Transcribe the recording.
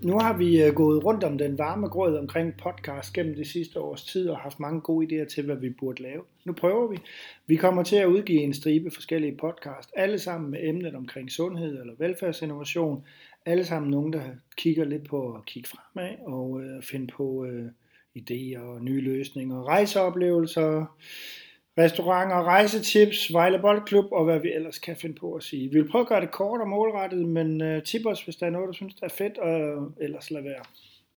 Nu har vi gået rundt om den varme grød omkring podcast gennem de sidste års tid og haft mange gode idéer til, hvad vi burde lave. Nu prøver vi. Vi kommer til at udgive en stribe forskellige podcast, alle sammen med emnet omkring sundhed eller velfærdsinnovation. Alle sammen nogen, der kigger lidt på at kigge fremad og finde på idéer og nye løsninger, rejseoplevelser, restauranter, rejsetips, Vejle Boldklub og hvad vi ellers kan finde på at sige. Vi vil prøve at gøre det kort og målrettet, men tip os, hvis der er noget, du synes, der er fedt, og ellers lad være.